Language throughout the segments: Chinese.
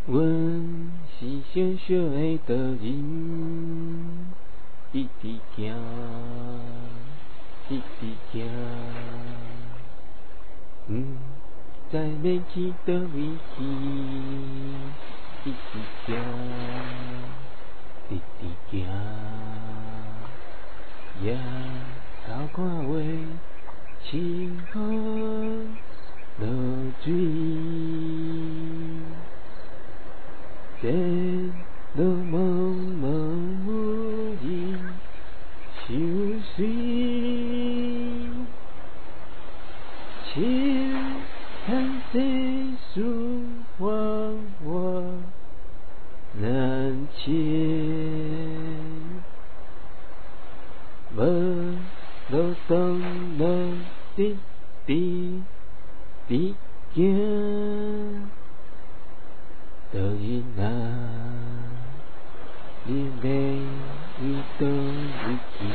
阮是小小的道人，直直行，直直行，知要去倒位去，直直行，直直行，也偷看话，清风落水。天路茫茫无人相随，情看世事幻化难解，无路当路直直直行。道人啊，你要为倒位去？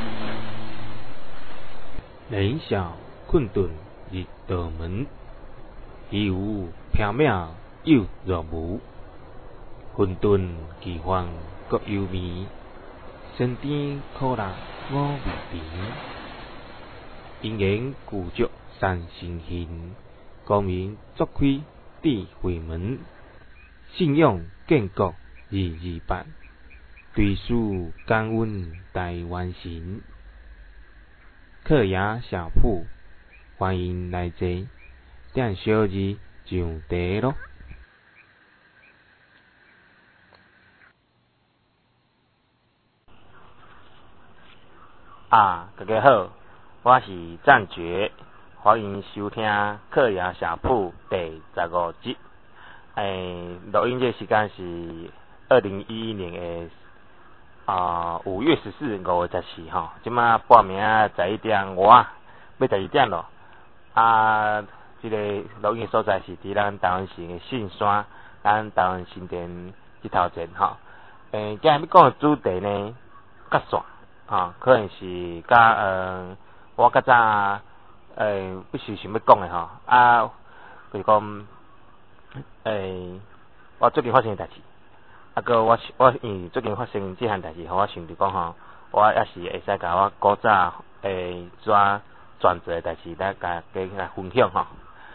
人小困顿入道门，虚有缥缈又若无。混沌奇幻各幽微，身边苦辣我未平。因缘具足三生形，光明作开智慧门。信仰建国日日办，对事感恩大完成。客雅小铺，欢迎来坐，点小字上茶咯。 大家好，我是赞觉，欢迎收听客雅小铺第15集。录音这时间是2011年的5月14日5月14吼，即马报名11点外，要12点咯。这个录音所在是伫咱台湾县的信山，咱台湾新店这头前吼。今日要讲的主题呢，较线可能是我较早不是想要讲的吼，就是讲我最近发生的代志，个我因为最近发生这项代志，互我想着讲吼，我也是会使甲我古早转折的代志，来甲分享吼。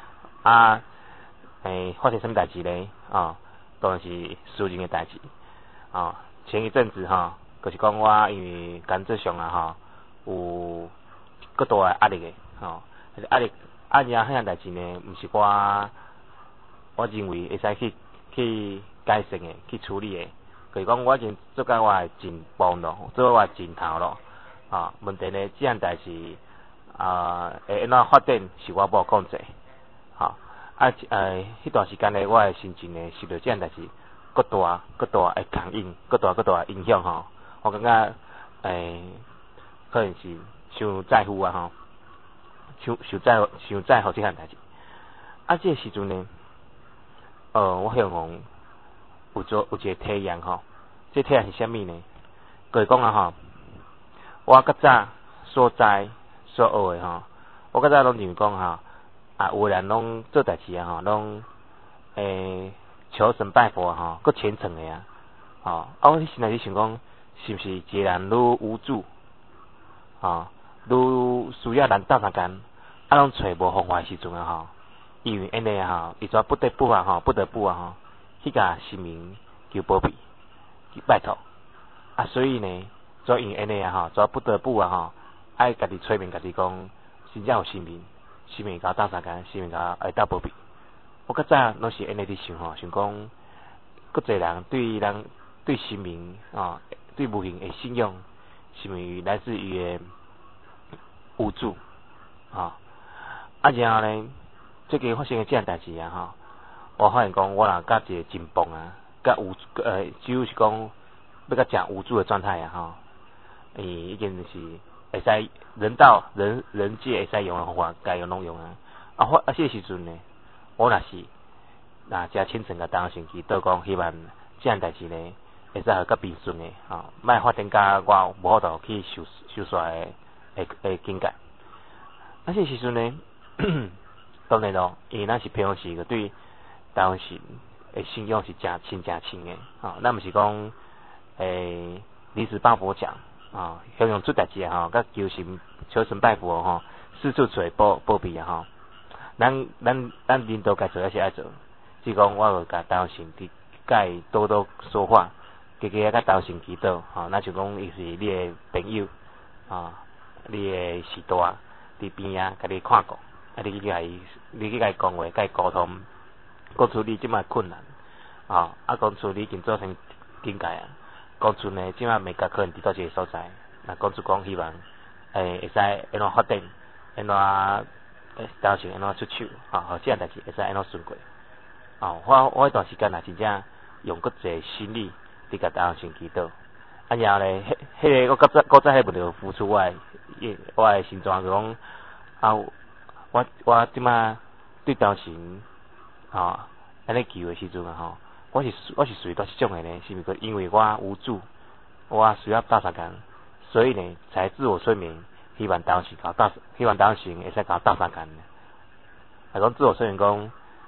发生什么代志呢？当然是私人的代志。前一阵子就是讲我因为工作上有更大的压力的压力迄项代志呢，毋是我认为会使去改善的，去处理的，就是讲我已经做到我的尽部咯，做到我的尽头咯。问题呢，这项代志会安怎发展是我无控制。迄段时间呢，我的心情呢，受到这项代志更大的感应，更大的影响吼。我感觉可能是伤在乎伤在乎这项代志。这个时阵呢，我向往有一个体验吼，这体验是啥物呢？就是讲我较早所知所学的我较早拢认为讲有人拢做代志拢求神拜佛搁虔诚的我迄时来想讲，是毋是一个人愈无助愈需要人斗相共，拢找无方法的时阵因为安尼伊跩不得不去甲神明求保庇，去拜托所以呢，跩因为安尼跩不得不爱家己催眠家己讲，真正有神明甲我斗相共，神明甲我会斗保庇。我较早拢是安尼伫想想讲，搁侪人对神明对无形的信仰，是因为来自于无助然后呢，最近发生的这样代志我发现讲我甲一个紧绷甲只有是讲要甲讲无助的状态已经是会使人界会使用的方法，该用拢用这个时阵呢，我若真虔诚甲当神祈祷讲，希望这样代志呢会使较平顺的莫发展甲我无法度去收煞的境界。这个时阵呢，当然咯，因为咱是平常时对台湾神诶信用是真亲的，咱毋是讲临时抱佛脚向用出代志甲求神拜佛四处找保庇咱领导该做还是爱做，只讲我有甲台湾神伫甲伊多多说话，加甲台湾神祈祷那就讲伊是你的朋友你的师大伫边啊，甲你看顾你去甲伊讲话，甲伊沟通，讲出你即摆困难讲出你已经做成境界讲出呢即摆美甲可能伫倒一个所在，那讲出讲希望会使安怎发展，安怎当时安怎出手互即样代志会使安怎顺过我迄段时间真正用搁侪心力伫甲台湾神祈祷然后咧迄个我早迄问题付出我的心脏就讲我即摆对台湾神安尼求的时阵我是属于到即种的呢，是毋是因为我无助，我需要大三工，所以呢才自我催眠，希望台湾神会使搞大三工呢。讲自我催眠讲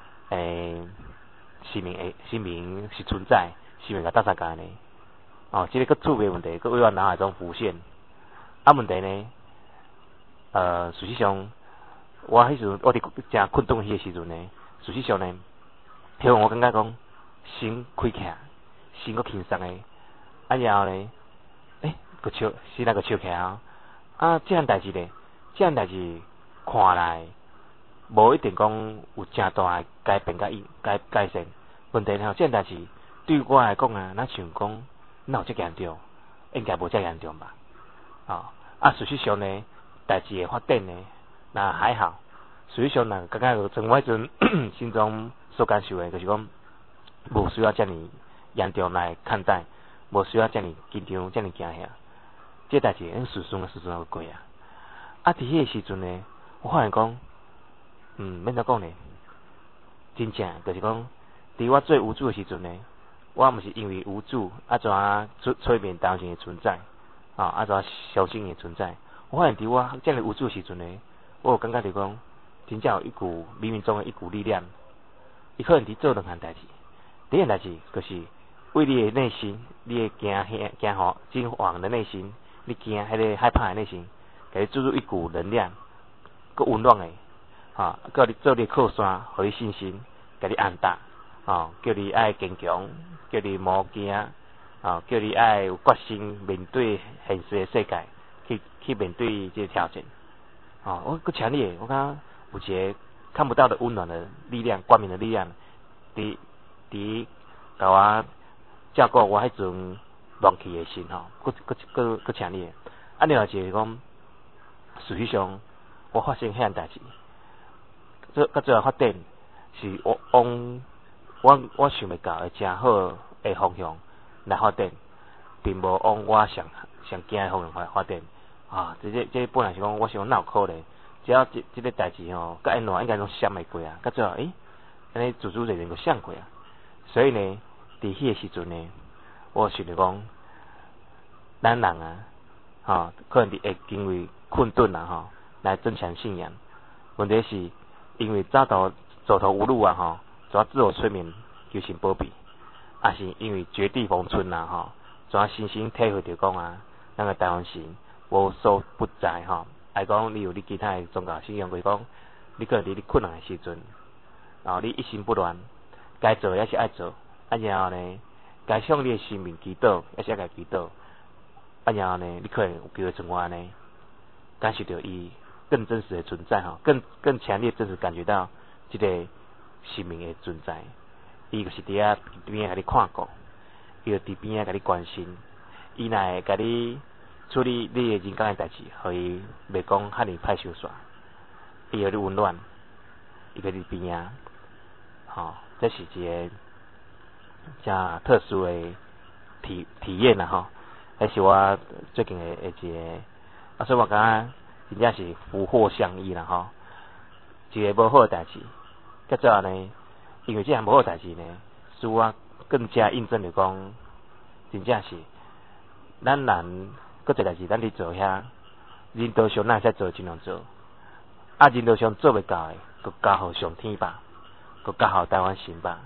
生命是存在，生命甲大三工呢即个佫趣味问题佫为我脑海中浮现问题呢事实上我迄时阵我伫正困顿迄个时阵呢，事实上呢迄我感觉讲心开起来，心佫轻松诶然后呢佫笑，心内佫笑起来即样代志呢，即样代志看来无一定讲有正大诶改变改善，问题即样代志对我来讲咱想讲哪有遮严重，应该无遮严重吧事实上呢代志诶发展呢那还好，事实上感觉从我迄阵心中所感受诶就是讲无需要遮尔严重来看待，无需要遮尔紧张遮尔惊吓，这代志顺顺过伫迄个时阵呢我发现讲免怎讲呢，真正就是讲伫我最无助的时阵呢，我毋是因为无助怎催眠台湾神的存在怎相信伊的存在，我发现伫我遮尔无助的时阵呢，我有感觉着讲真正有一股冥冥中的一股力量，伊可能伫做两项代志，第一项代志就是为你的内心，你的惊惶的内心，你惊迄个害怕的内心，给你注入一股能量，佮温暖的佮你做你靠山，互你信心，甲你安踏叫你爱坚强，叫你莫惊叫你爱有决心面对现实的世界，去面对这个挑战我佮强烈，我感觉有一个看不到的温暖的力量，光明的力量伫甲我照顾我迄阵乱去的心佮强烈另外一个讲事实上我发生迄样代志到最后发展是往我想袂到的正好的方向来发展，并无往我上惊的方向来发展这本来是讲我想哪有可能，只要这个代志甲安怎应该拢闪袂过到最后安尼自然就闪过所以呢伫迄个时阵呢，我想着讲咱人可能会因为困顿来增强信仰，问题是因为走投无路怎自我催眠求神保庇，也是因为绝地逢春怎深深体会着讲咱个台湾神无所不在爱讲你有你其他的宗教信仰，就是讲你可能伫你困难的时阵你一心不乱，该做也是爱做然后呢该向你的生命祈祷也是爱祈祷然后呢你可能有机会像我安尼感受到伊更真实的存在更强烈真实感觉到这个生命的存在，伊就是伫遐边甲你看顾，伊就伫边甲你关心，伊若会甲你处理你的人间的代志，互伊袂讲遐尼歹受煞，伊互你温暖，伊在你边这是一个真特殊的体验迄是我最近的一个所以我感觉真正是福祸相依啦一个无好的代志，到最后呢，因为这项无好的代志呢，使我更加印证着讲，真正是咱人搁一代志咱伫做遐，人道上咱会使做尽量做，人道上做袂到的，搁交互上天吧，搁交互台湾神吧，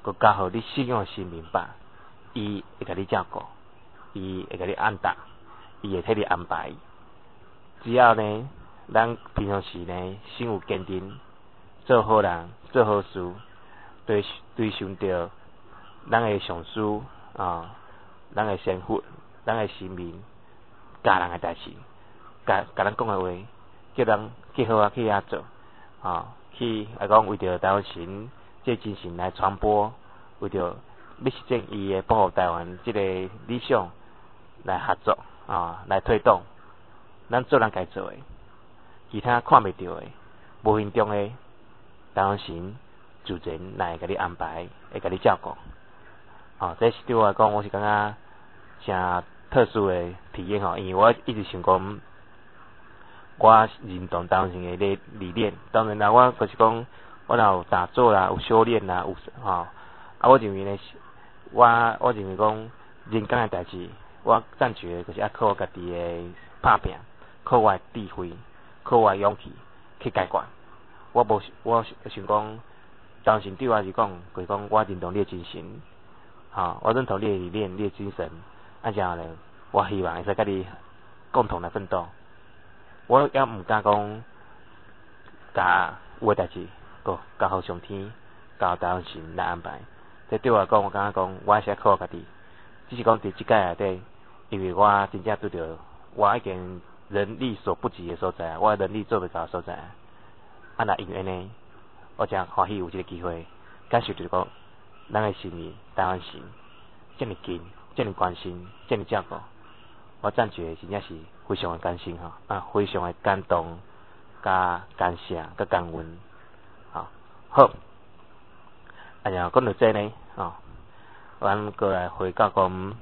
佮教互你信仰的神明白，伊会甲你照顾，伊会甲你按答，伊会替你安排。只要呢，咱平常时呢，心有坚定，做好人，做好事，对想着咱的上师咱的神佛，咱的神明，教人的代志，甲咱讲的话，叫人去好去遐做，去讲为着台湾神这精神来传播，为着要实践伊的保护台湾这个理想来合作来推动，咱做人该做的，其他看袂到的、无形中的台湾神自然来甲你安排，会甲你照顾。这是对我来讲，我是感觉真特殊的体验因为我一直想讲，我认同台湾神的理念。当然啦，我就是讲，我若有打坐啦，有修炼啦，有我认为呢，我认为讲人间的代志，我暂时就是要靠我家己的打拼，靠我的智慧，靠我的勇气去解决。我想讲，台湾神对我来讲，就是讲我认同你的精神。我认同你的理念、你的精神，然后呢，我希望会使甲你共同来奋斗。我也毋敢讲，甲有诶代志，交互上天、交台湾神来安排。这对我来讲，我感觉讲，我还是要靠我家己。只是讲伫即届内底，因为我真正拄着我已经人力所不及的所在，我能力做袂到的所在。若因为呢，我真欢喜有即个机会，感受就是讲。咱的神明台湾神这么近，这么关心，这么照顾，我暂时真正是非常的感心非常的感动，加感谢，加感恩好，然后讲到这呢咱过来回到讲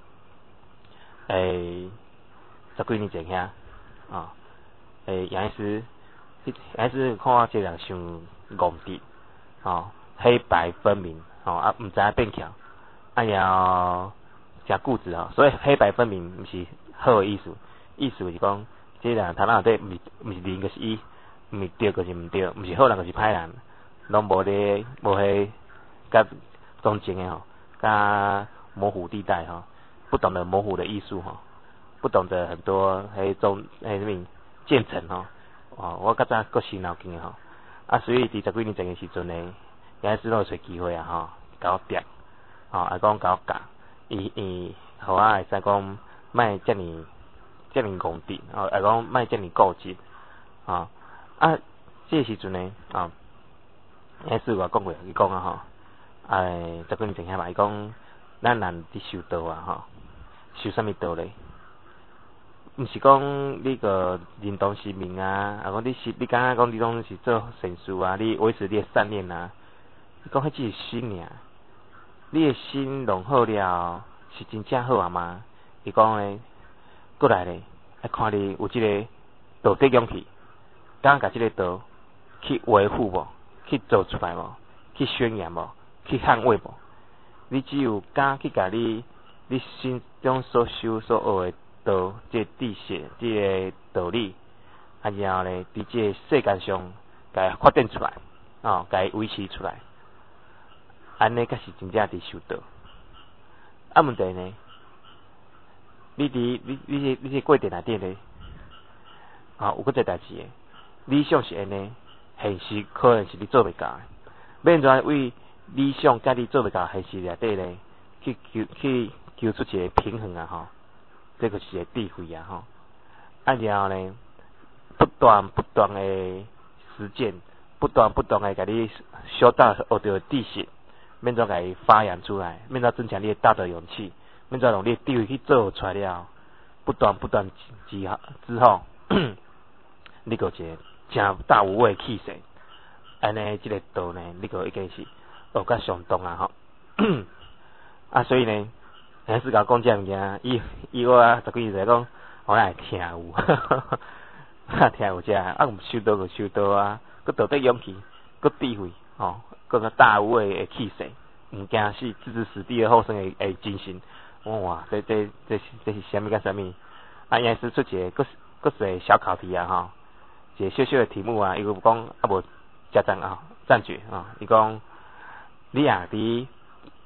10几年前遐杨医师看我这人伤戆直黑白分明毋知影变巧，然后真固执所以黑白分明毋是好的意思，意思就是讲，这人头脑底毋是零就是一，毋是对就是毋对，毋是好人就是歹人，拢无迄甲中间的甲模糊地带不懂得模糊的艺术不懂得很多什么渐层我较早搁伤脑筋的所以伫10几年前的时阵呢。也是拢有找机会甲我点讲甲我教，伊互我会使讲，莫遮尔戆直讲莫遮尔固执这时阵呢也是我讲过，伊讲10几年前遐嘛，伊讲咱人伫修道修啥物道咧？毋是讲你个认同神明讲你感觉讲你拢是做善事你维持你的善念伊讲迄只是心尔，你的心弄好了，是真正好吗？伊讲咧，过来咧，要看你有即个道德勇气，敢甲即个道去维护无，去做出来无，去宣扬无，去捍卫无。你只有敢去甲你心中所修所学的道，即个知识，即个道理，然后咧，伫即个世界上，甲伊发展出来，甲伊维持出来。安尼才是真正伫修道。问题呢？你这过程内底咧，有搁一代志诶。理想是安尼，现实可能是你做袂到诶。免怎为理想甲你做袂到现实内底咧，去求出一个平衡这个是一个智慧然后呢，不断诶实践，不断诶甲你小道学到知识。免怎甲伊发扬出来，免怎增强你的道德勇气，免怎用你的智慧去做出来了，不断之后，你个一个真大无畏的气势，安尼即个道呢，你个已经是学甲上当所以呢，还是甲讲这物件，以我10几年来讲，我来听有，听有遮毋修道就修道佮道德勇气，佮智慧搁个大无畏的气势，毋惊死，置之死地而后生的精神。哇，这是啥物甲啥物？也是出一个搁一个小考题一个小小的题目伊有讲无赞绝伊讲你伫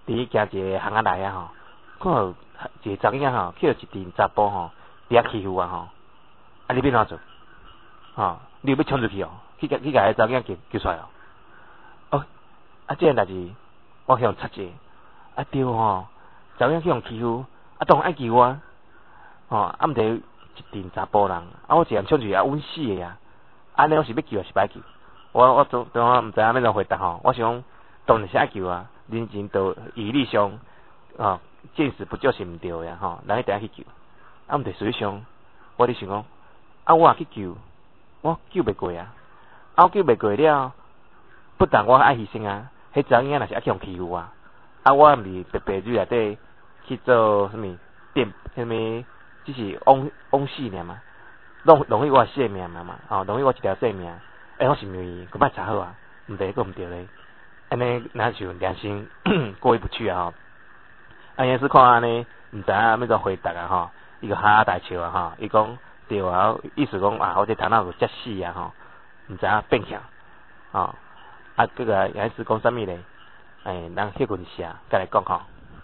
伫行一个巷仔内啊吼，看到一个查囝吼，去互一群查甫吼伫遐欺负啊吼，啊你要怎做？吼，你要冲出去哦，去甲迄查囝救出来哦。哦，啊这件代志我向插者，啊对吼，查囝去互欺负，啊当然爱救我，吼，啊毋得一群查甫人，啊我一人冲出去啊稳死个啊，安尼我是要救还是歹救？我当然毋知影要怎回答吼，我想当然是爱救啊，人情道义理上，见死不救是毋对个吼，人一定爱去救。啊毋得实际上，我咧想讲，啊我也去救，我救袂过啊，啊我救袂过了，不但我爱牺牲啊，迄查囝若是爱去互欺负我，啊我毋是白白日内底去做什物电什物，只是枉死尔嘛，浪费我性命嘛，浪费我一条性命。我是毋是搁摆查好啊？毋对，搁毋对咧。安尼若像良心过意不去啊吼。也是看安尼，毋知影要怎回答啊吼。伊个哈哈大笑啊吼，伊讲对啊，意思讲啊，我这头脑有遮死啊吼，毋知影变强吼。这个也是讲啥物咧？咱歇困下再来讲吼。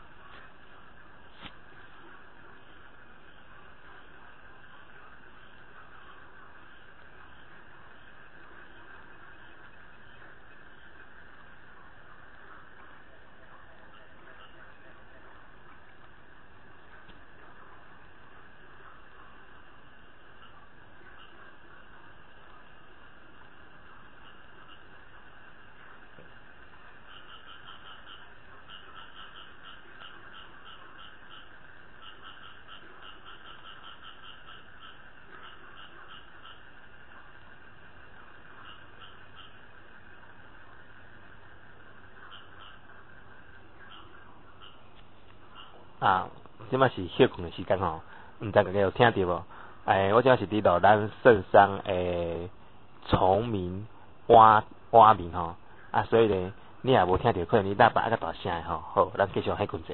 即摆是歇困的时间吼，毋知大家有听到无？我即摆是伫到咱圣山诶崇明蛙鸣吼，所以咧，你也无听到，可能你喇叭较大声诶吼。好，咱继续歇困者。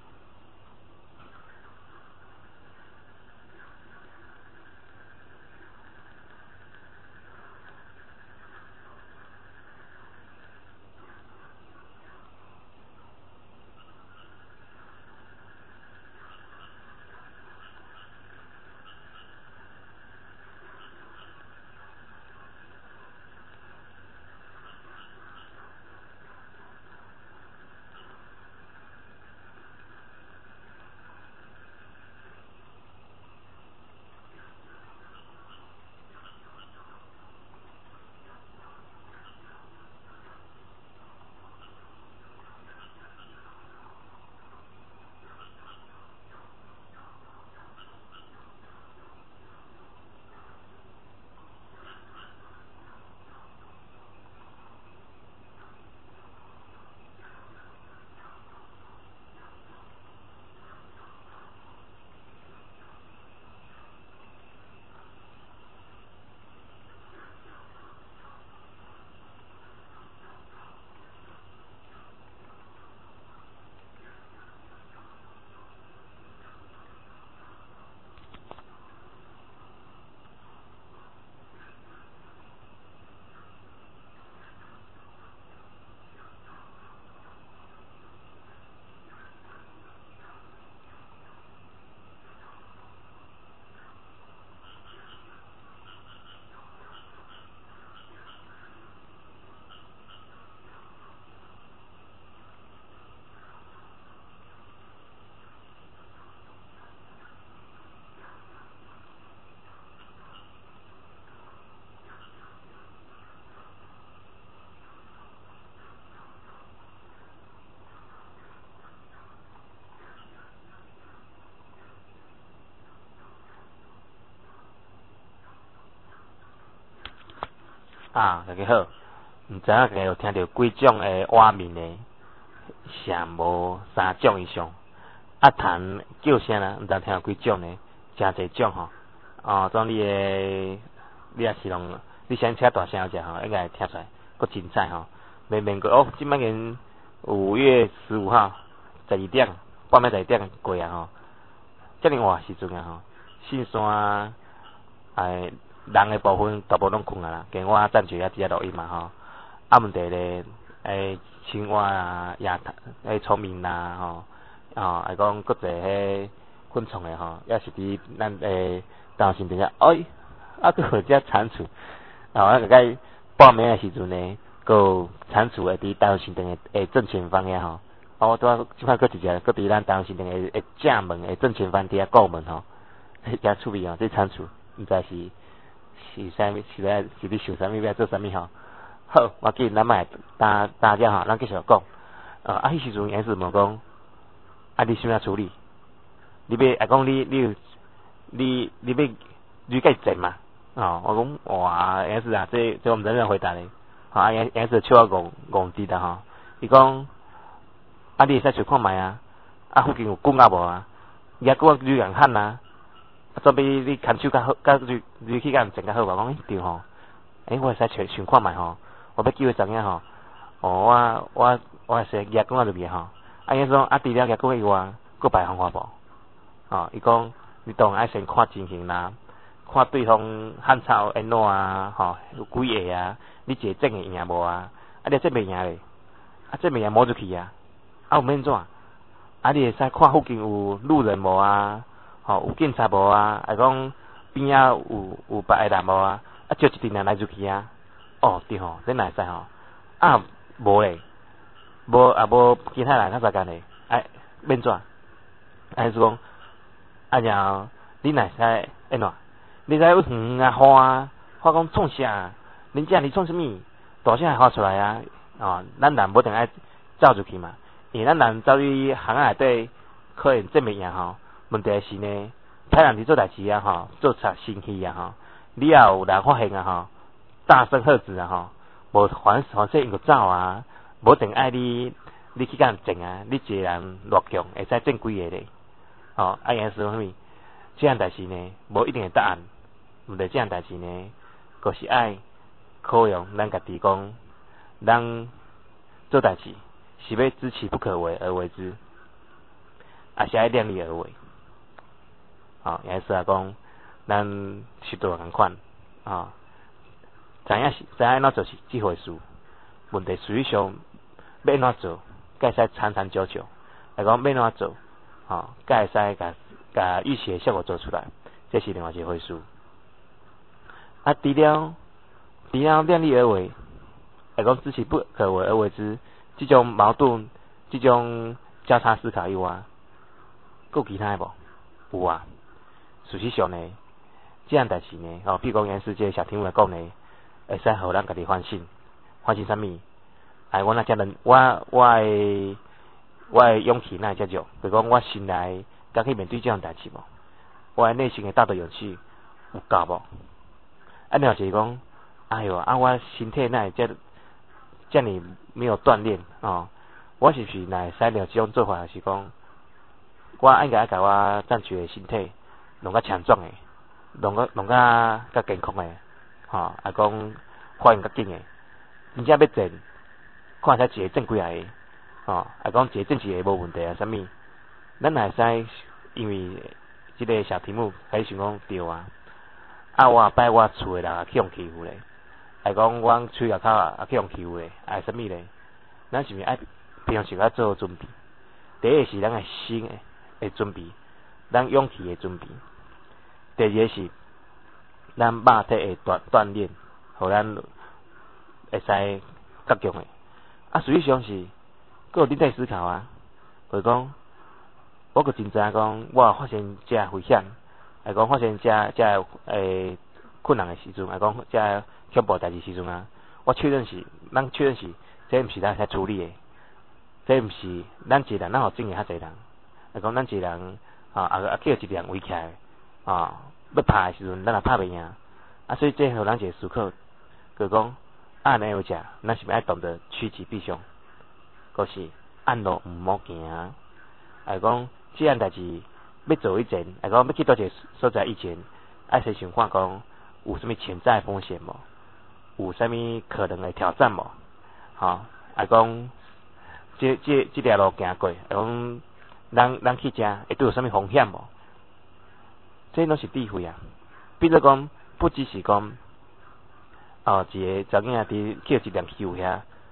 大家好，毋知影大家有听到几种诶画面诶，上无3种以上。弹叫声啦，毋知听到几种呢？真侪种吼。种你也是拢，你先请大声者吼，应该会听出来，佫精彩吼。免过即摆已经5月15号12点，半暝12点过啊吼。遮尔晚时阵啊吼，信山人诶部分大部拢困啊啦，跟我暂时伫遐录音嘛吼。毋得咧， 青蛙啊、聪明啦吼，还讲各个迄昆虫诶吼，也是伫咱当时底下，佫有只蟾蜍，咱个该报名诶时阵呢，佫有蟾蜍会伫台湾新店诶正前方遐吼，我即摆佫一只，佫伫咱台湾新店诶正门诶正前方伫遐顾门吼，迄只趣味哦，这蟾蜍毋知是啥物，是咧想啥物，要做啥物吼。好，我记咱卖大家吼，咱继续讲。迄时阵也是问讲，你想要处理？你要讲你要你该整嘛？我讲哇，也是啊，这我们人人回答咧。也是笑我戆滴的吼。伊讲，你会使找看卖啊？附近有管啊无啊？也管你人喊啊？做比你牵手较好，你去甲人整较好吧？讲对吼。我会使想看卖吼。我要叫伊怎样吼？我会使举讲入去吼。伊说除了举讲以外，佫别方法无？伊讲你当然爱先看情形啦，看对方汉草安怎啊？有几个啊？你一个整会赢无啊？你整袂赢咧？整袂赢摸出去啊？有免怎？你会使看附近有路人无啊？有警察无啊？还讲边仔有别个人无啊？招一群人来入去啊？对吼，这哪会使吼？无咧，无其他人较相干咧，免怎？是讲，然后你哪会使安怎？你在远啊花讲创啥？恁遮你创啥物？大声发出来啊！咱人无定爱走入去嘛，因为咱人走去巷仔内底，可能整袂赢吼。问题是呢，歹人伫做代志啊吼，做贼生气啊吼，你也有人发现啊吼。大声喝止啊吼，无反正因个走啊，无定爱你去甲人整啊，你一个人偌强会使整几个咧？也是说啥物？这样代志呢，无一定的答案。毋对，这样代志呢，就是爱考量咱家己讲，咱做代志是要知其不可为而为之，是爱量力而为。也是讲，咱许多共款知影安怎做是即回事，问题实际上要安怎做，才会使长长久久。来讲要安怎做，才会使甲预期的效果做出来，这是另外一回事。除了量力而为，来讲知其不可为而为之，这种矛盾、这种交叉思考以外，还有其他的无？有啊。事实上呢，这样代志呢，比如讲原世界小题目来讲呢。会使互咱家己反省啥物？我若遮人，我的勇气哪会遮弱？比如讲，我心内敢去面对这样代志无？我的内心的道德勇气有够无？另外就是讲，我身体哪会遮尔没有锻炼我是不是哪会使了这种做法？是讲，我应该甲我占据的身体弄较强壮的，弄较健康的。讲反应较紧诶，真正要整，看会使一个整几下个，讲一个整一个无问题啊，啥物？咱也会使因为即个小题目，开始想讲对啊，我摆我厝诶人去互欺负咧，讲我厝外口去互欺负咧，啥物咧？咱是毋是爱平常时要做准备？第一个是咱诶心诶准备，咱勇气诶准备；第二个是咱肉体会锻炼，互咱会使较强诶。实际上是，佫有你在思考啊。就是讲，我佫真知影讲，我发现这危险，讲发现这困难诶时阵，讲这恐怖代志时阵啊，咱确认是，这毋是咱会使处理诶，这毋是咱一个人，咱互整个较侪人，讲咱一个人叫一个人围起来要拍的时阵，咱也拍袂赢所以这互咱一个思考，就是讲安尼有食，咱是毋是爱懂得趋吉避凶，就是暗路毋好行讲这样代志要做以前，讲要去倒一个所在以前，爱先想看讲有啥物潜在风险无，有啥物可能的挑战无讲这条路行过，讲咱去遮会对有啥物风险无？这拢是智慧啊！比如讲，不只是讲一个查囝伫叫一辆欺负遐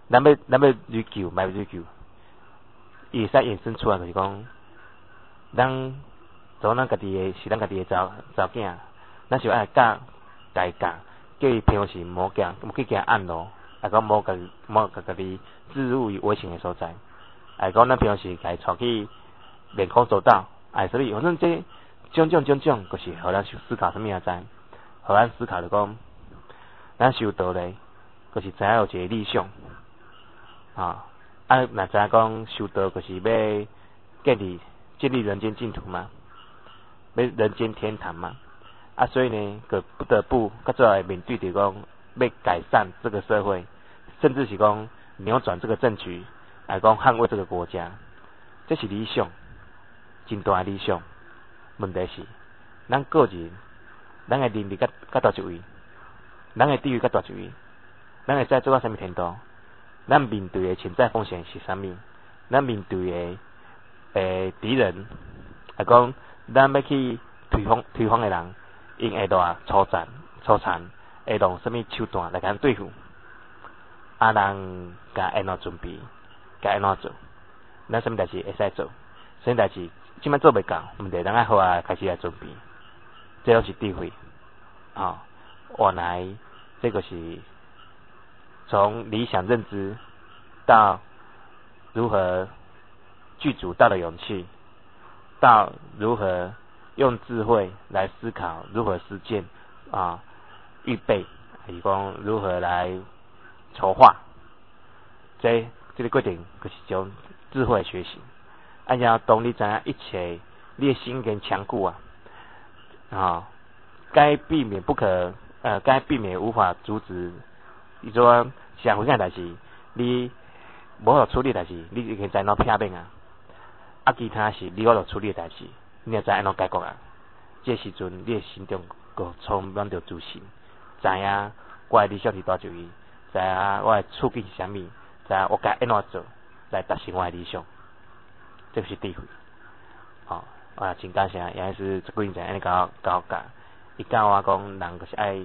咱要追求，买追求，伊会使衍生出来就是讲，咱做咱家己的是咱家己的查囝，咱是爱教，家叫伊平时莫去行暗路，啊讲莫家己置入于危险的所在，啊讲咱平时家己带去面空走道，啊所以反正这种，就是互咱思考什么啊知，互咱思考就讲，咱修道咧，就是知影有一个理想，啊若知影讲修道就是要建立人间净土嘛，要人间天堂嘛。啊，所以呢，个不得不到最后会面对着讲要改善这个社会，甚至是讲扭转这个政局，来讲捍卫这个国家，这是理想，真大的理想。问题是，咱个人，咱的能力到倒一位，咱的地位到倒一位，咱会使做到什么程度？咱面对的潜在风险是啥物？咱面对的敌人，来讲，咱要去推翻的人。因会大粗残，会用什么手段来甲咱对付？啊，人甲安怎准备？甲安怎做？咱什么代志会使做？什么代志即摆做袂到？问题咱爱好啊开始来准备，这都是智慧。啊，原来这个是从理想认知到如何具足大的勇气，到如何用智慧来思考如何实践啊，预备，是讲如何来筹划，这个过程就是种智慧学习。按照当你知影一切，你的心跟强固啊，该避免无法阻止，伊说社会个代志，你无法处理代志，你已经知影撇免啊，其他是你无法处理的代志。你也知安怎解决啊？这时阵，你的心中个充满着自信，知影我的理想是多少位，知影我的处境是啥物，知影我该安怎做来达成我的理想，这个是智慧。好、啊，真感谢，也是这几年安尼教我教，伊教我讲，人就是爱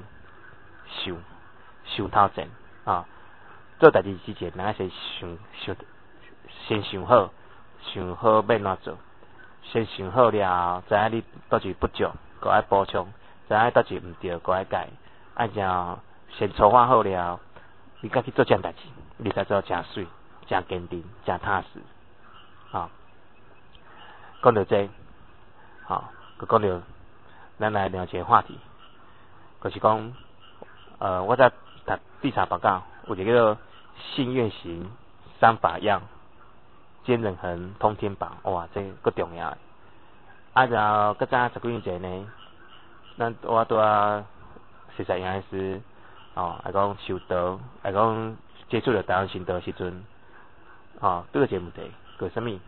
想透前啊，做代志之前，人爱先想好要安怎做。先想好了，知影你倒一不足，搁爱补充；知影倒一毋对，搁爱改。按照先筹划好了，你甲去做这代志，你才做诚水、诚坚定、诚踏实。啊，讲到这，佮讲到咱来聊一个话题，就是讲，我在读地产报告，有一个叫做信愿行三法样。坚韧恒通天榜，哇，这个重要。啊，然后较早十几年前呢，我拄啊实习营师，来讲修道，来讲接触着台湾神道时阵，对个一个问题，叫什么？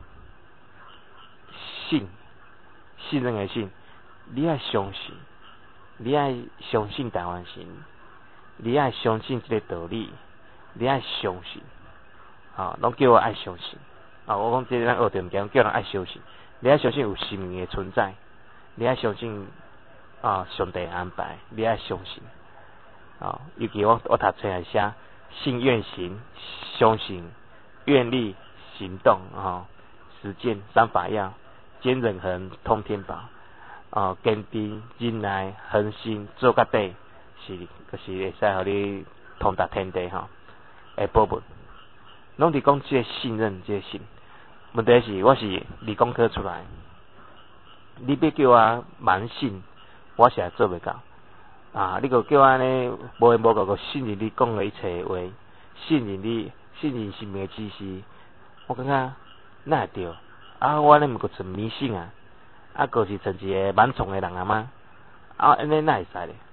信任的信，你爱相信，你爱相信台湾神，你爱相信这个道理，你爱相信，拢叫我爱相信。我讲这咱学着物件，叫人爱相信。你爱相信有神明的存在，你爱相信上帝安排，你爱相信。尤其我读册来写信愿行，相信愿力行动实践三法要，坚韧恒通天宝。坚定忍耐恒心做到底，就是会使互你通达天地的部分。拢是讲这个信任，这个信。问题是，我是理工科出来，你要叫我盲信，我实在做袂到。你个叫我安尼无缘无故个信任你讲的一切话，信任神明的指示，我感觉哪会对？我安尼毋过存迷信个是存一个蛮宠的人吗？安尼哪会使咧？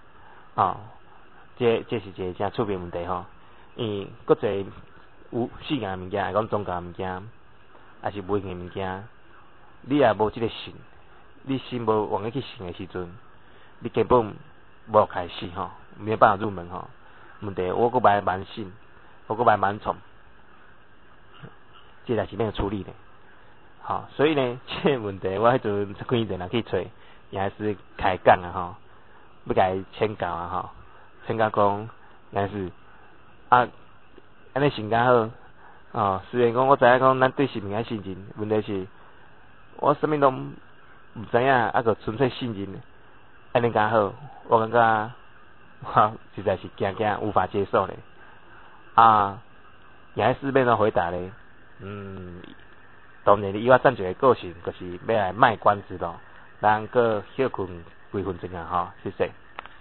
这是一个真趣味问题因为搁一有信仰的物件，来讲宗教的物件，还是无形的物件，你也无这个信，你心无往去信的时阵，你根本无开始没有办法入门问题我搁买蛮信，我搁买蛮宠，这代志免处理的。所以呢，这个问题我迄阵几年前人去找，也是开讲要甲伊请教请教讲，也是安尼信较好。哦，虽然讲我知影讲咱对神明爱信任，问题是我啥物拢毋知影，啊个纯粹信任，安尼较好。我感觉我实在是惊无法接受咧。啊，也是要怎回答咧？当然以我暂时的个性，就是要来卖关子咯。咱搁休困几分钟啊，吼，谢谢。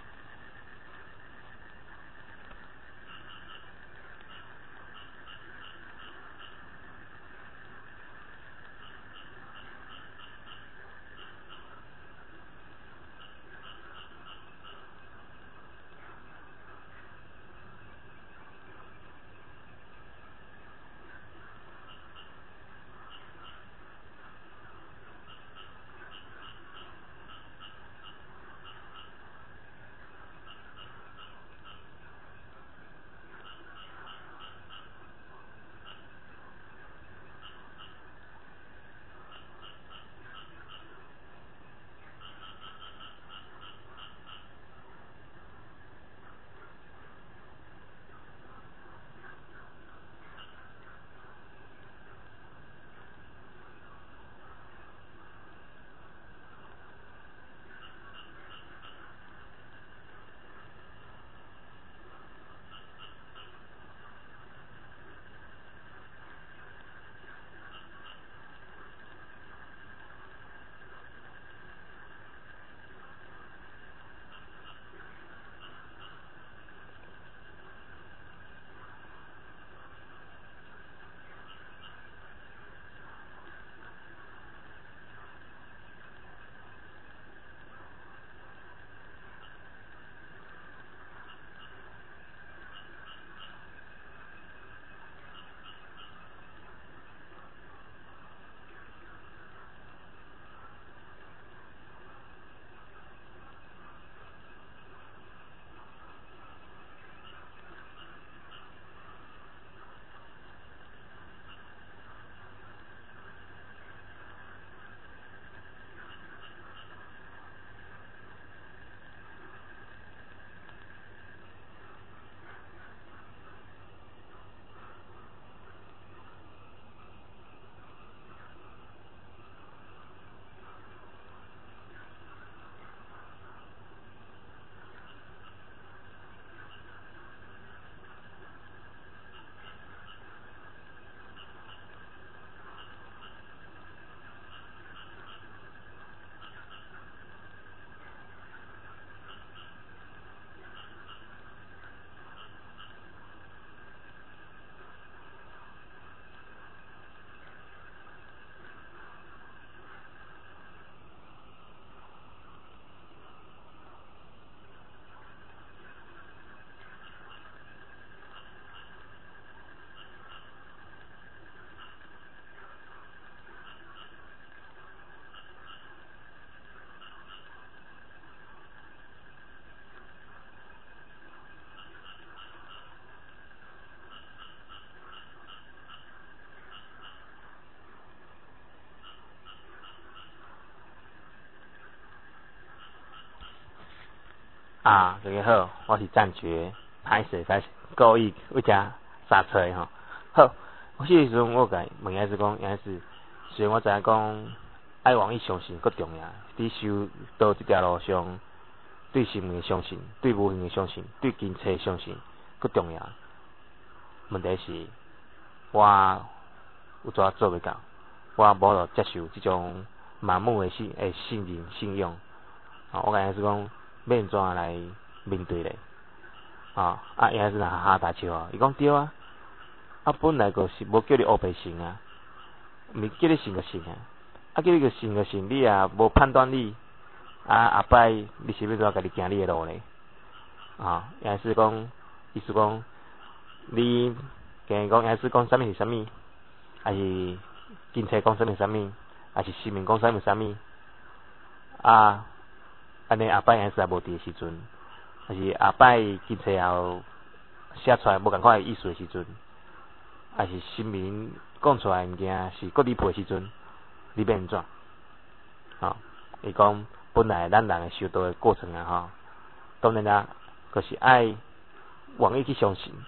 啊，大家好，我是赞觉，歹势，故意为遮刹车的吼。好，我迄个时阵我甲问也是讲，也是虽然我知影讲爱往伊相信较重要，伫修道即条路上，对神明的相信，对无形的相信，对金钱的相信较重要。问题是，我有怎做袂到，我无落接受即种盲目的信任信用。啊，我甲也是讲。要安怎来面对咧？啊，伊还是哈哈大笑啊！伊讲对啊，本来就是无叫你乌白信啊，毋是叫你信就信啊，叫你个信就信，你啊无判断力，后摆你是要怎家己行你的路咧？啊，也是讲，意思讲，你今讲也是讲啥物是啥物，还是警察讲啥物啥物，还是市民讲啥物啥物啊？安尼后摆也是也无伫诶时阵，还是后摆警察也写出来无共款诶意思诶时阵，还是新民讲出来物件是搁离谱诶时阵，你要安怎？吼，伊讲本来咱人诶修道诶过程啊，吼，当然啦，就是爱愿意去相信，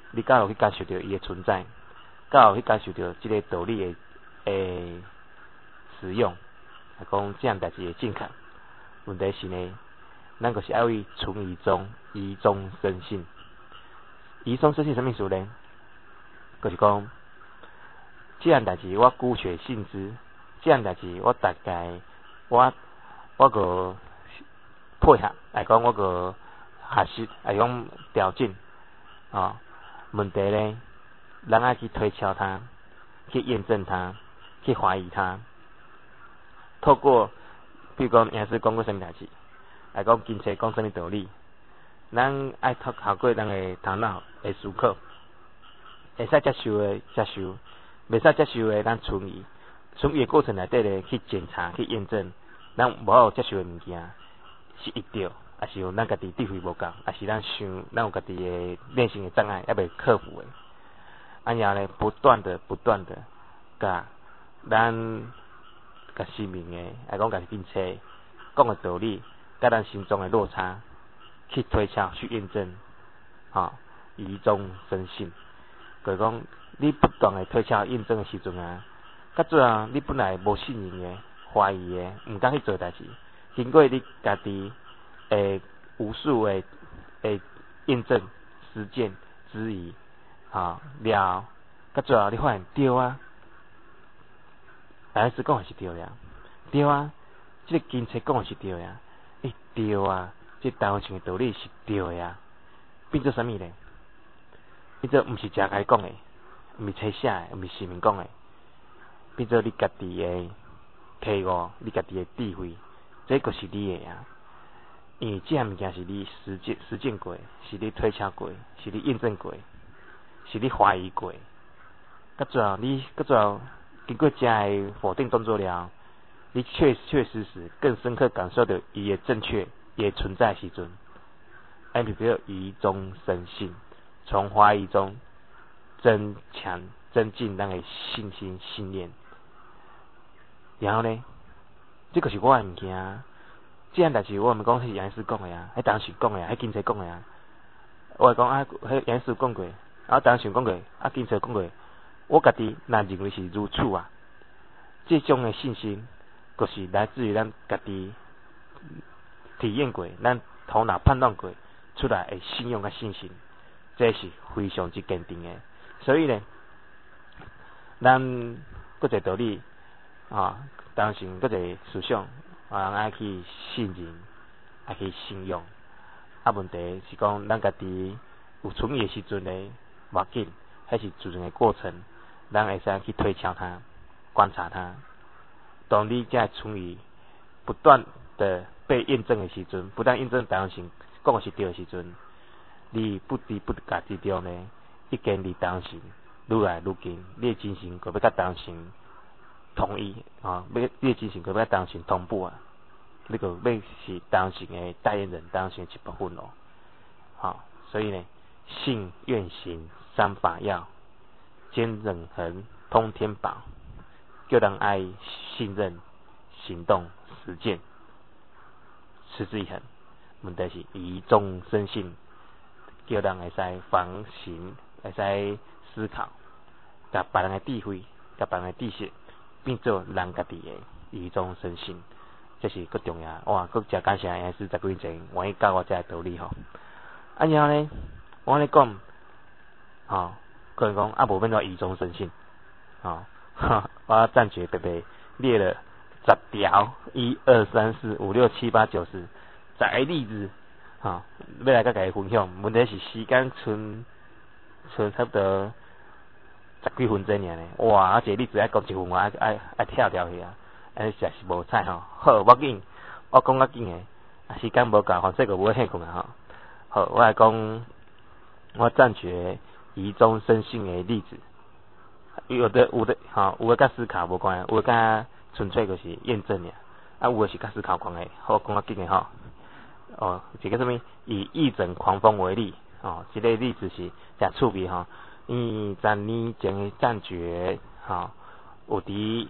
你敢有去感受到伊的存在，敢有去感受到即个道理的使用，来讲这样代志的正确。问题是呢，咱就是要为存疑中生信。疑中生信什么意思呢？就是讲，这样代志我姑且信之，这样代志我大概我个配合来讲，我个学习来讲调整问题呢，咱爱去推敲它，去验证它，去怀疑它。透过比如讲，耶稣讲过什么代志，来讲经册讲什么道理，咱爱透过咱的头脑的思考，会使接受的接受，袂使接受的咱存疑。存疑的过程内底咧去检查、去验证，咱无法接受的物件是一对，还是有咱家己智慧无够，还是咱有家己的内心的障碍还未克服的。然后咧，不断的，甲咱甲生命的，来讲甲经册讲的道理，甲咱心中的落差，去推敲、去验证，疑中生信。就是讲，你不断的推敲、验证的时阵啊，到最后你本来无信任的、怀疑的、毋敢去做代志，经过你家己无数的验证、实践、质疑，了后，到最后你发现对啊，老师讲的是对呀，对啊，这个经册讲的是对呀，对啊，这台湾性的道理是对的呀，变做什么呢？变做毋是食该讲的，毋是册写的，毋是神明讲的，变做你家己的体悟，你家己的智慧，这个是你的呀。因为这样物件是你实践过，是你推敲过，是你验证过，是你怀疑过。到最后，经过这的否定动作了，你确实更深刻感受到伊的正确，伊的存在时阵，比如疑中生信。从怀疑中增进咱的信心信念，然后呢，这个是我的物件，这样代志我毋讲是杨师讲的啊，迄当时讲的啊，迄经册讲的啊，我会讲迄杨师讲过，当时讲过，经册讲过，我家己若认为是如此啊，这种的信心，就是来自于咱家己体验过，咱头脑判断过出来的信用甲信心。这是非常之坚定的，所以呢，咱各一个道理当时各一个思想爱去信任，爱去信用。问题是讲咱家己有存疑的时阵呢，无要紧，迄是自然的过程，咱会使去推敲它、观察它。当你这存疑不断的被验证的时阵，不但验证台湾性讲的是对的时阵。你不知不觉之中呢，已经离当时愈来愈近，你的精神可要甲当时统一你的精神可要甲当时同步啊！你个要是当时的代言人，当时的一部分所以呢，信愿行三法要，兼忍恒通天宝，叫人爱信任、行动、实践，持之以恒。问题是疑中生信。叫人会使反省，会使思考，甲别人的智慧，甲别人的知识，变做咱家己的疑中生信，这是更重要。更加感谢耶稣十几年前愿意教我这个道理然后呢，我咧讲，个人讲无变做疑中生信，我暂且特别列了10条，1、2、3、4、5、6、7、8、9、10，10个例子。要来甲大家分享，问题是时间剩差不多10几分钟尔呢。哇！一个例子爱讲1分，我爱跳掉去啊，实在是无彩好，无要紧，我讲较紧诶，时间无够，反正个无兴趣啊好，我来讲，我暂且疑中生信诶例子。有的甲思考无关，有的甲纯粹就是验证尔，有的是甲思考关诶。好，讲较紧诶一个什么以义诊狂风为例这个例子是真趣味因为10年前的战决有伫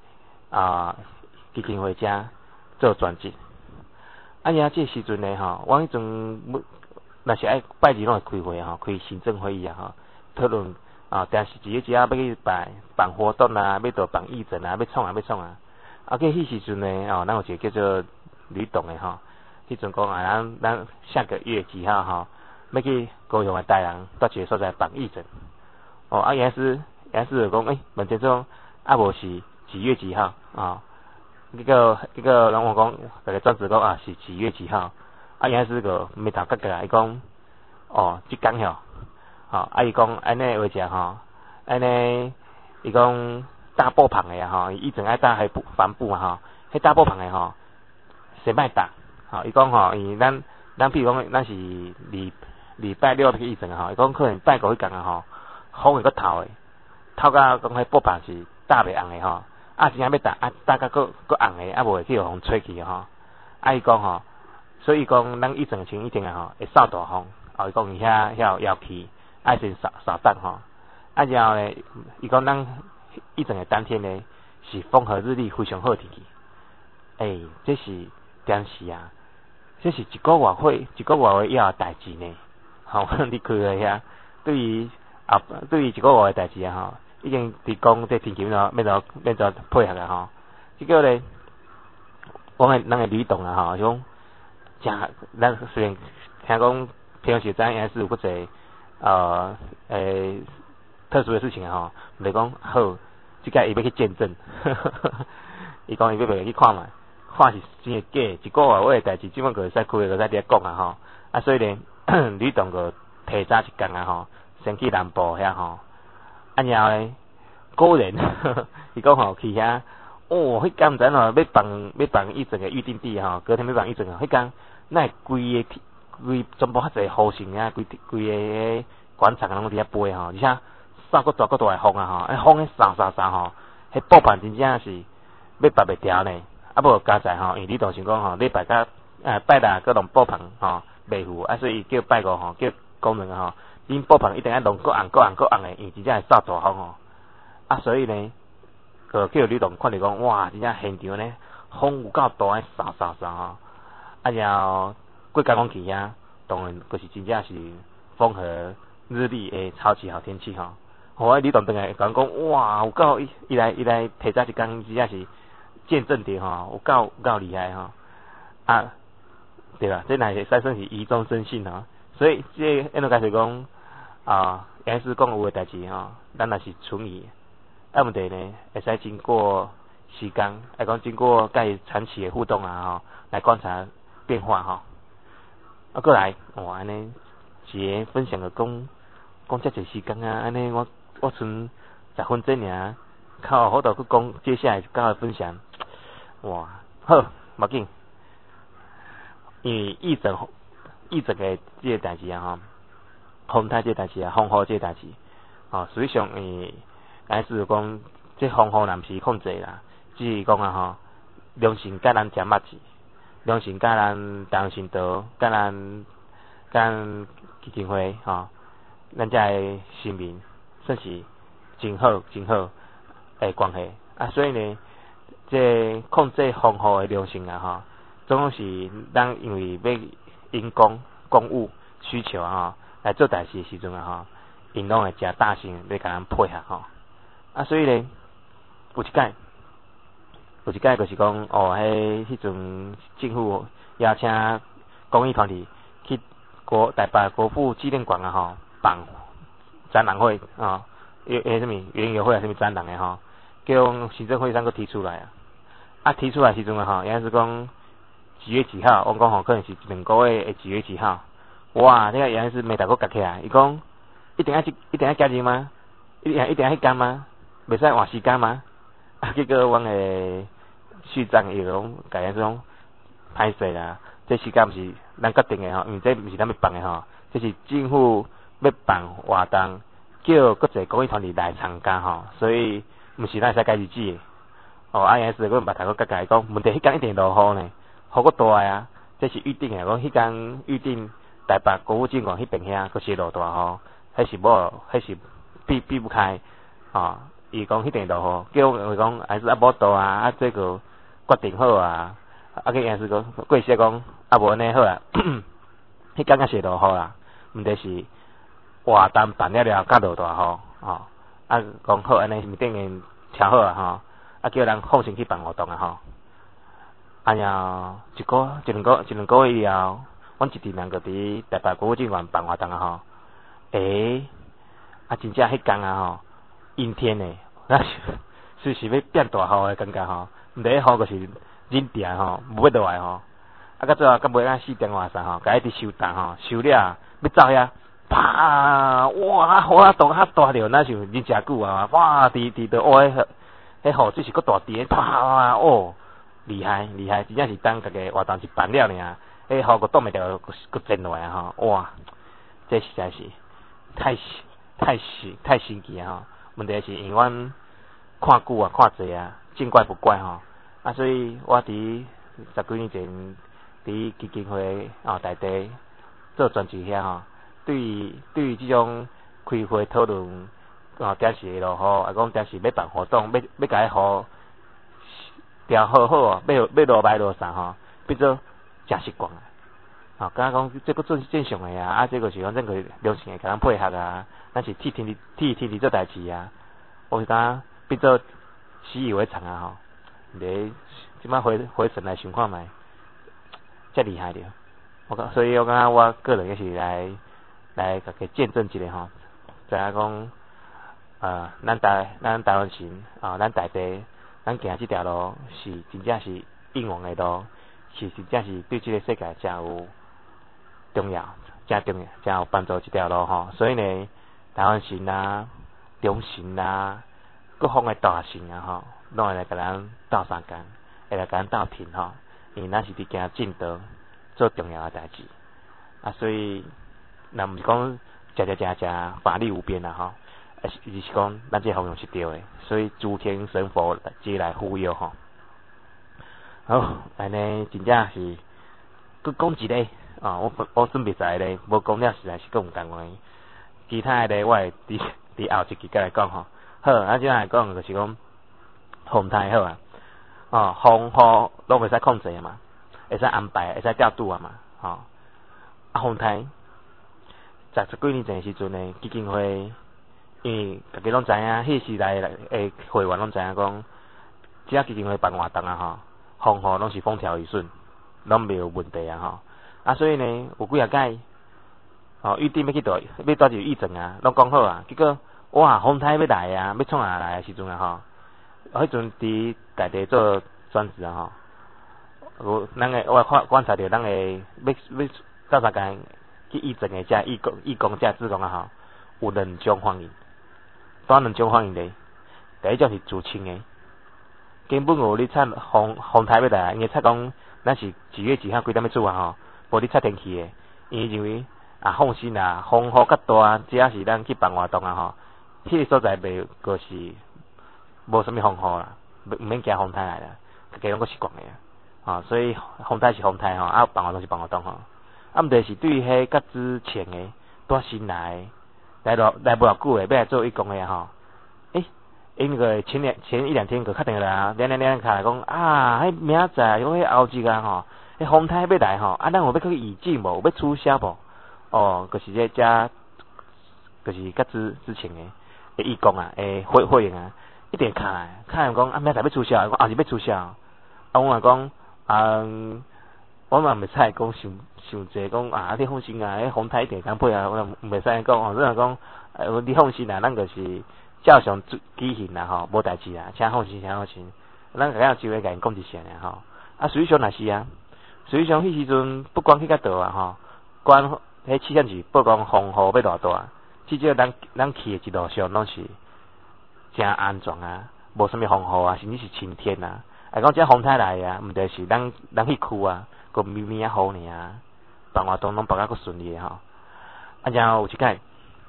基金会遮做转职这时阵呢我迄阵若是爱拜二拢会开会开行政会议讨论但是几月几号要去办活动啊，要办议程啊，要创啊。啊，去迄时阵呢，咱有一个叫做吕董的迄阵讲咱下个月几号要去高雄的台人到一个所在办议程。原来是就讲问这种无是几月几号结果人我讲大家专职讲是几月几号。原来是个没头格伊讲即天伊讲安尼话者安尼伊讲大波棚的伊阵爱搭迄帆布迄大波棚的先莫搭伊讲因咱譬如讲咱是礼拜六去议程伊讲可能拜五迄天风会搁透到讲迄波棚是搭袂红的真正要搭甲搁红的无会去互风吹去伊讲所以讲咱议程前一定会扫大风伊讲伊遐要去爱先扫荡然后呢伊讲咱议程的当天呢是风和日丽非常好天气这是点是这是一个月以后的代志呢你去了遐对于一个月的代志已经伫讲这天气要怎配合结果呢咱的吕董是讲咱虽然听讲平时咱也是有佫济特殊的事情毋是讲好即个伊要去见证伊讲伊要去看嘛看是真的假一个月的代志即摆个会使开个会使伫遐讲所以呢吕董个提早一天先去南部遐然后呢果然伊讲去遐迄天毋知要办议程的预定地隔天要办议程迄天那规全部遐济雨声规个广场拢伫遐飞而且扫个大的风风迄扫迄布棚真正是要拔袂掉呢无加在因为你当想讲礼拜甲拜六搁弄布棚袂赴所以伊叫拜五叫工人恁布棚一定要弄搁红的因为真正会扫大风所以呢叫吕董看着讲哇真正现场呢风有够大扫然后过刚刚去遐当然就是真正是风和日丽的超级好天气吕董回来讲哇有够伊来提早一天真正是见证着有够厉害对吧？这乃会使算是疑中生信所以这应该是讲原来是讲有诶代志咱若是存疑问题呢会使经过时间讲经过甲伊长期的互动来观察变化过来安尼一个分享个讲遮济时间安尼我剩10分钟尔靠好到去讲接下来到分享哇好无紧因为议程的这个代志风台这个代志风雨这个代志实际上还是讲这风雨若毋是控制啦只是讲良心甲咱食肉子良心甲咱台湾新道甲咱基金会咱遮的市民算是真好的关系所以呢这控制风雨的良心总是咱因为要因公务需求来做代志的时阵因拢会诚大声要甲咱配合所以呢有一届就是讲迄阵政府邀请公益团体去台北国父纪念馆办展览会什么园游会什么展览的叫行政会上个提出来提出来时阵原来是讲几月几号，我讲可能是2个月的几月几号。哇，这个原来是没大个夹起来，伊讲一定要加人吗？一定要去干吗？袂使换时间吗？结果阮的序长伊讲，甲伊讲歹势啦，这时间毋是咱决定的因为这毋是咱要办的这是政府要办活动，叫各个公益团体来参加所以毋是咱会使改日子的。原来是阮捌头个甲伊讲，问题迄天一定落雨呢。雨个大这是预定的。讲迄天预定台北国父纪念馆迄边遐，佫是落大雨，迄是避不开伊讲迄定落雨，叫我讲还是无到这个决定好去也是讲过些讲无安尼好迄天也是落雨啦。问题是活动办了了，甲落大雨吼，啊讲好安尼面顶面调好啊吼，啊叫人放心去办活动啊吼。啊呀，一两个月以后，阮一群人就伫台北国父纪念馆办活动啊吼。啊真正迄天啊吼，阴天诶，那随时要变大雨诶感觉吼，毋知迄雨就是忍定吼，无要落来吼。啊到最后到尾仔4点外3吼，甲一直收单吼，收了要走遐，啪！哇，雨啊大着，那像忍诚久啊！哇，伫着哇，迄雨水是搁大滴，啪！哦，厉害，真正是当家己活动是办了尔，迄雨搁挡袂牢，搁震落来啊吼！哇，这实在是太神奇啊吼！问题是因为阮看久啊，看济啊，见怪不怪吼。啊，所以我伫10几年前伫基金会内底做专辑遐吼，对于即种开会讨论点是会落雨，啊讲点是要办活动，要甲迄雨调好哦，要落歹落啥吼，变做诚习惯啊。吼，敢若讲这个正常诶啊，啊这个是反正个良性诶，甲咱配合啊，咱是替天气做代志啊，我是感变做习以为常啊吼。你即摆回神来想看觅，遮厉害着。所以我感觉我个人也是来甲佮见证一下吼，知影讲咱台湾省咱台地，咱行即条路是真正是应用诶路，是真正是对即个世界真有重要，真有帮助即条路吼。所以呢，台湾省啊、中省啊、各方诶大省啊吼，拢会来甲咱斗相共，会来甲咱斗拼吼，因为咱是伫行正道，做重要诶代志啊。所以，若毋是讲正法力无边啊吼，而是讲咱这方向是对诶，所以诸天神佛皆来护佑吼。好，安尼真正是佮讲一个我准备在咧，无讲了实在是讲毋甘愿。其他诶咧，我会伫后一期再来讲吼。好，啊，即来讲就是讲风台好啊，风雨拢会使控制嘛，会使安排，会使调度啊嘛，啊风台10几年前时阵呢，基金会因为大家拢知影，迄时代诶会员拢知影讲，只要基金会办活动啊风雨拢是风调雨顺，拢袂有问题啊吼。啊，所以呢，有几啊届预定要去倒一议程啊，拢讲好啊，结果哇，风台要来啊，要创啊来诶时阵啊吼，迄阵伫内地做专职啊吼，咱诶我观察着咱诶要到啥间去议程诶遮义工遮志工啊吼，有2种反应，当2种反应咧，第一种是自清诶，根本无你测风台要来，因为测讲咱是几月几号几点要出啊吼，无你测天气诶，因为认为放心啦，风雨较大，只要是咱去办活动啊吼，迄个所在袂个是无啥物风雨啦，毋免惊风台来啦，大家拢个习惯诶啊，所以风台是风台吼，办活动是办活动吼，毋著是对于迄较之前诶带新来无偌久诶，要来做义工诶吼，因个前一两天个确定啦，两卡来讲迄明仔载迄后日啊吼，迄风台要来吼，咱有要去移境无？要取消无？就是遮就是较之前诶义工啊，会员啊，一定卡来讲明仔载要取消，讲后日要取消，我嘛讲我嘛袂使讲想济讲你放心啊，迄风台一定敢配合，我袂使讲只能讲你放心啊，咱就是照常举行啦吼，无代志啦，请放心，咱个只会甲因讲一声尔吼。啊，实际上若是啊，实际上迄时阵不管去到倒啊吼，管迄气象局报讲风雨要偌大，至少咱去诶一路上拢是真安全啊，无啥物风雨啊，甚至是晴天啊。讲遮风台来啊，毋著是咱迄区啊，个咪咪啊好尔，办活动拢办甲佫顺利吼。然后有一届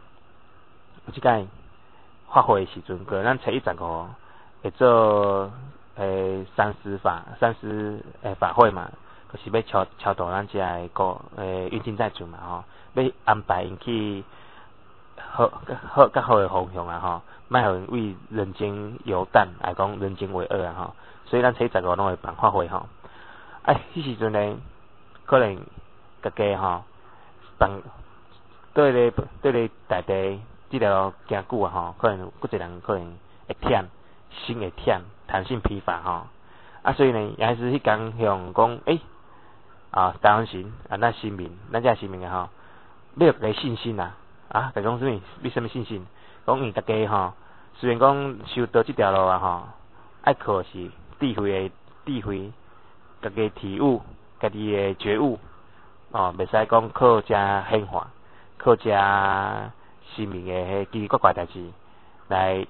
发挥诶时阵，个咱初115会做三司法会嘛，就是要超度咱遮诶冤亲债主嘛吼，要安排因去较好诶方向啊吼，莫互因为人间游荡，来讲人间为恶啊吼，所以咱初115拢会办法会吼。迄时阵呢，可能大家办对咧大地即条路行久啊吼，可能佫一人可能会忝，心会忝，弹性疲乏吼。啊，所以呢，也是迄工向讲，台湾神咱新民，咱遮新民啊吼，要有个信心啊，甲讲什么？你什么信心？讲因大家吼，虽然讲修道即条路啊吼，爱靠是智慧，家己体悟，家己的觉悟，袂使讲靠遮显化，靠遮新民的迄奇奇怪怪代志来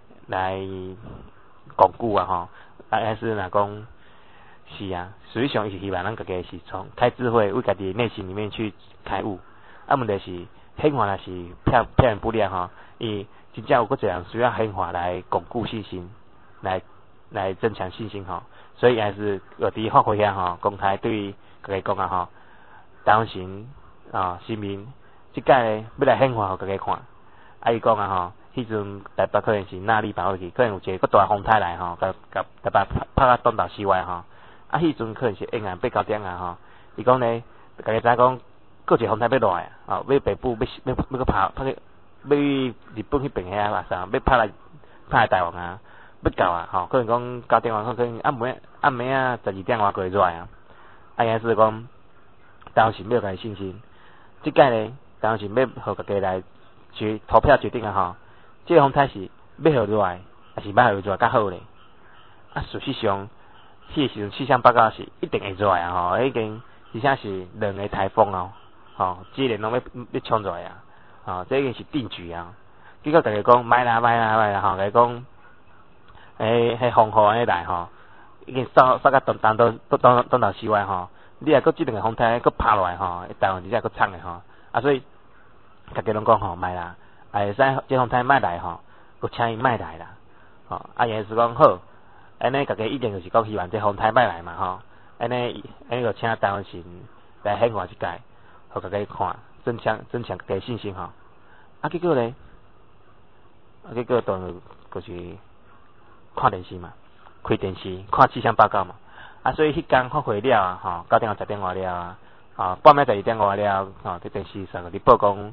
巩固啊吼，还是若讲是啊，实际上是希望咱家己是从开智慧，为家己内心里面去开悟。啊，问题是显化若是骗不了吼，伊真正有佫一人需要显化来巩固信心，来增强信心吼。所以还是有伫发挥遐吼，公开对家己讲啊吼，台湾神新民即届要来显化互家己看。啊，伊讲啊吼，迄阵台北可能是纳力跑过去，可能有一个佫大风台来吼，甲台北拍到东倒西歪吼。啊，迄阵可能是下暗8、9点啊吼。伊讲呢，家己知讲，佫一个风台要来啊，要北部要佫拍去，要日本迄边遐话啥，要拍来台湾啊，要到啊吼。可能讲9点外，可能暗暝啊12点外过来啊。啊，也是讲，台湾是要家己信心。即届呢，台湾是要互家己来投票决定啊吼。即个风台是要互落来，还是要互落来较好咧？啊，事实上，迄个时阵气象报告是一定会落来啊吼，已经而且是2个台风哦，接连拢要冲落来啊，这已经是定局啊。结果大家讲买啦吼，家讲，迄风雨安尼来吼，已经扫到东到西歪吼，你若佫即2个风台佫拍落来吼，台湾真正佫惨诶吼，啊所以大家拢讲吼买啦。会使即风台莫来吼，佮请伊莫来啦，啊也是讲好，安尼家己一定就是讲希望即风台莫来嘛吼，安尼就请台湾神来显化一届，互家己看，增强家己信心吼。啊结果呢？结果当然就是看电视嘛，开电视看气象报告嘛，啊所以迄工发挥了啊吼，9点10点外了啊，半暝12点外了，伫电视上伫报讲，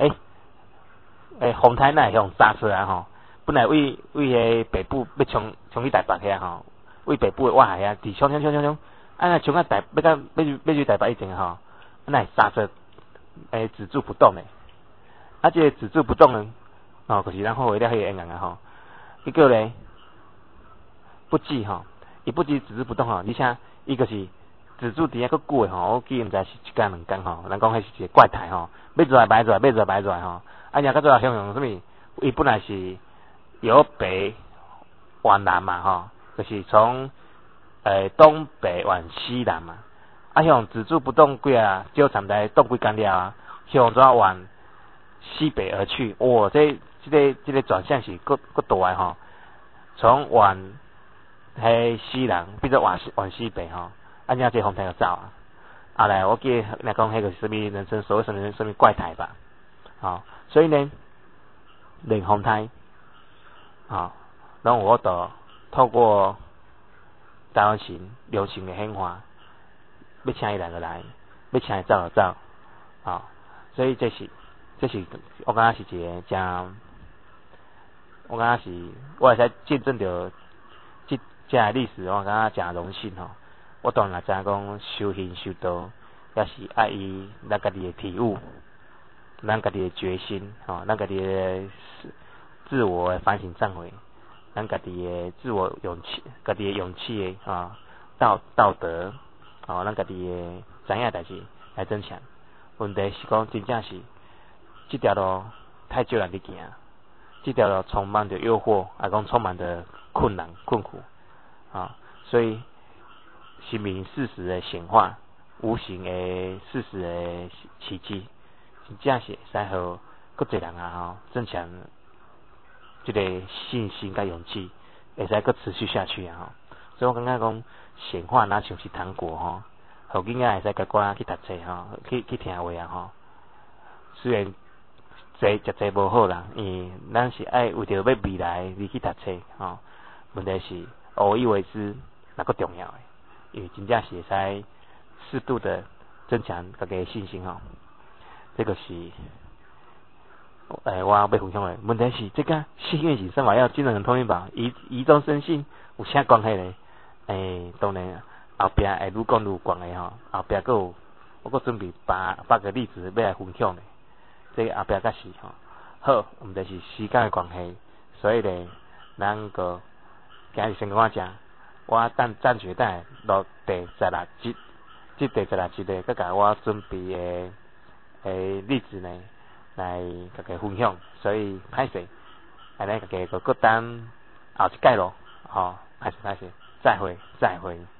风台那向刹车啊吼，本来为迄北部要冲去台北遐吼，为北部的外海遐，伫冲，啊冲到要去台北以前吼，那刹车止住不动诶，啊这个止住不动呢，就是咱发挥了迄个应用啊吼，结果咧不止吼，伊不止止住不动吼，而且伊就是止住伫遐佫久诶吼，我记毋知是1工2工吼，咱讲迄是一个怪胎吼，要做来歹做吼。啊，人家做形容什么？伊本来是由北往南嘛，吼，就是从东北往西南嘛。啊，向止住不动几啊，纠缠在动几工了啊，向怎往西北而去？这个转向是佫大诶吼，从往西南变做往西北吼，啊，这风台就走啊。后来我记来讲，迄个什么人生所谓什么怪胎吧，所以呢，连风台，让我透过台湾神流行的显化，要请伊来就来，要请伊走就走，所以这是我感觉是一个真，我感觉是我会使见证到这历史，我感觉真荣幸吼。我当然也知影讲修行修道，也是爱伊咱家己的体悟。咱家己的决心，咱家己的自我反省忏悔，咱家己的自我勇气，家己的勇气的道德，咱家己的知影代志来增强。问题是讲真正是这条路太少人伫行，这条路充满着诱惑，也讲充满着困难困苦，所以神明事实的显化，无形的事实的奇迹。真正是会使互各一人啊增强这个信心甲勇气，会使佫持续下去啊所以我感觉讲显化哪像是糖果互囡仔会使乖乖去读册去听话啊虽然食济无好啦，因为咱是爱为着要未来而去读册问题是无以为之那个重要的，因为真正是会使适度的增强家己的信心这个是我要分享的问题是，这个幸运是生活要精神通讯吧？疑中生信有啥关系呢？当然后壁会愈讲愈广的吼，后壁佫有我佫准备八个例子要来分享的，这个后壁才是吼。好，毋但是时间的关系，所以咧，咱个今日先讲到这，我暂时等落第16集，即第16集咧，佮甲我准备的例子呢，来甲家分享，所以歹势，安尼甲家个等后一届咯，吼，歹势，再会。